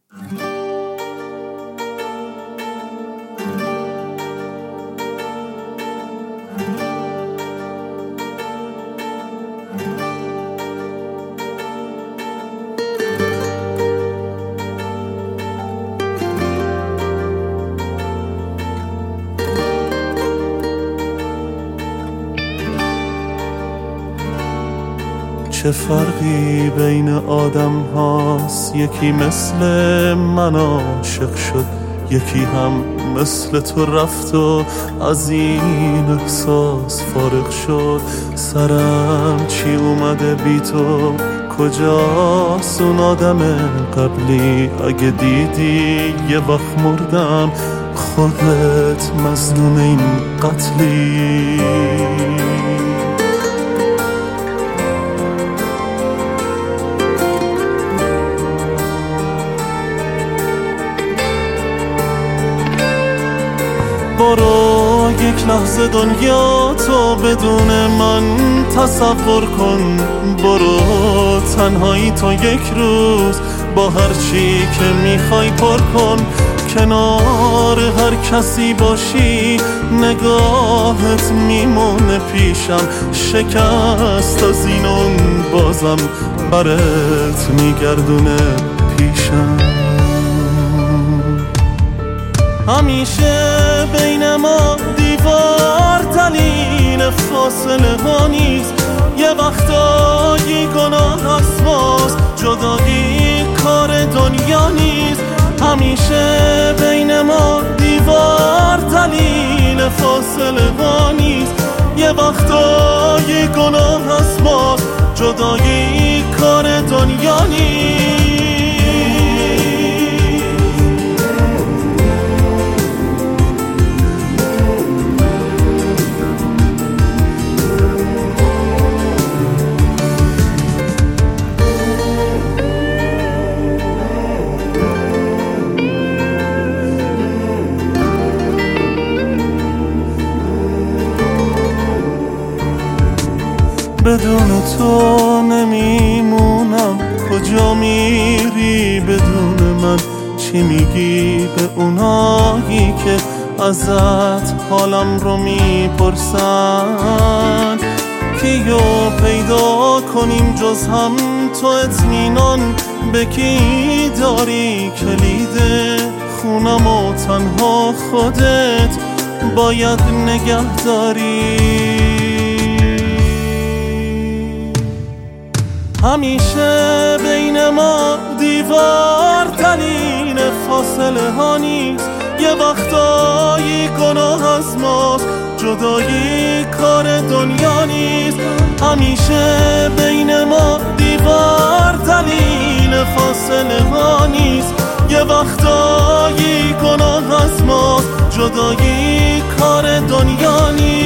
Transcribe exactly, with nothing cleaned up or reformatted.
چه فرقی بین آدم هاست، یکی مثل من عاشق شد، یکی هم مثل تو رفت و از این احساس فارغ شد. سرم چی اومده بی تو، کجاست اون آدم قبلی؟ اگه دیدی یه وقت مردم، خودت مظنون این قتلی. برو یک لحظه دنیا تو بدون من تصور کن، برو تنهایی تو یک روز با هر چی که میخوای پر کن. کنار هر کسی باشی نگاهت میمونه پیشم، شکست از این اون بازم برات میگردونه پیشم. همیشه بین ما دیوار دلیل فاصله ها نیست، یه وقتایی گناه هست باز جدایی کار دنیا نیست. همیشه بین ما دیوار دلیل فاصله ها نیست، یه وقتایی گناه هست باز جدایی کار دنیا نیست. بدون تو نمیمونم، کجا میری بدون من؟ چی میگی به اونایی که ازت حالم رو میپرسن؟ کیو پیدا کنیم جز هم تو اطمینان؟ به کی داری کلید خونم و تنها خودت باید نگه داری؟ همیشه بین ما دیوار دلیل فاصله ها نیست، یه وقتایی گناه از ماست جدایی کار دنیا نیست. همیشه بین ما دیوار دلیل فاصله ها نیست، یه وقتایی گناه از ماست جدایی کار دنیا نیست.